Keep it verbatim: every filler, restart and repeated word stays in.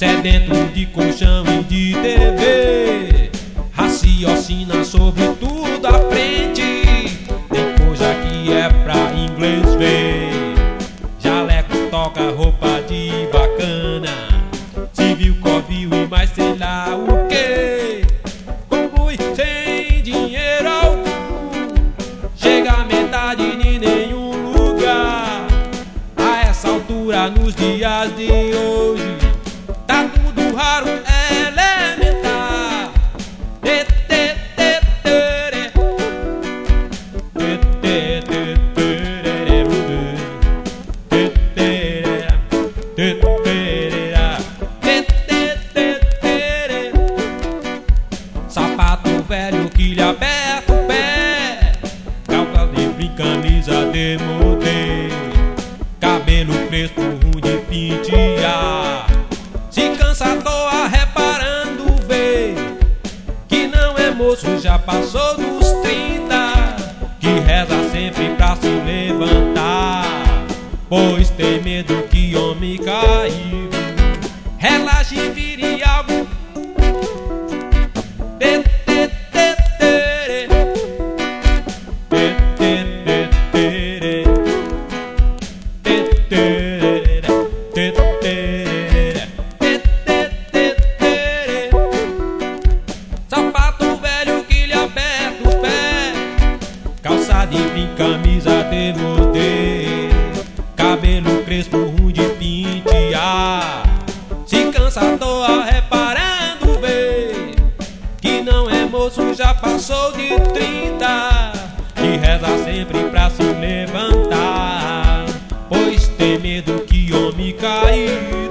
sedento de colchão e de T V, raciocina sobre tudo à frente, tem coisa que é pra inglês ver. Jaleco toca roupa de bacana, civil, covil e mais sei lá o que. Conclui sem dinheiro algum, chega a metade de nenhum lugar. A essa altura nos dias de hoje tá tudo raro, elementar. Tê, tê, tê, tê, tê, tê, tê, sapato velho, quilha aberto o pé, calça de brim, camisa de modê, cabelo crespo, ruim de pentear. Se cansa à toa reparando, vê que não é moço, já passou dos trinta, que reza sempre pra se levantar, pois tem medo que homem caiu. Relaxe e vire algo. Tê, tê, tê, tê, tê, tê, tê, tê, tê, tê, tê, tê. Sapato velho, quilha aberto o pé, calça de brim, camisa de modê, cabelo crespo, ruim de pentear. Se cansa à toa reparando, vê que não é moço, já passou de trinta, e reza sempre pra se levantar, pois tem medo que homem caiu.